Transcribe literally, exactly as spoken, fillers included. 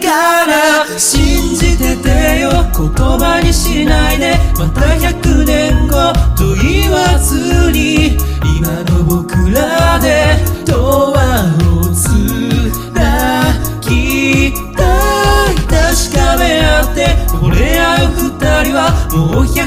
から信じててよ、言葉にしないでまたひゃくねんごと言わずに、今の僕らでドアをつなぎたい。確かめ合って惚れ合う二人はもうひゃ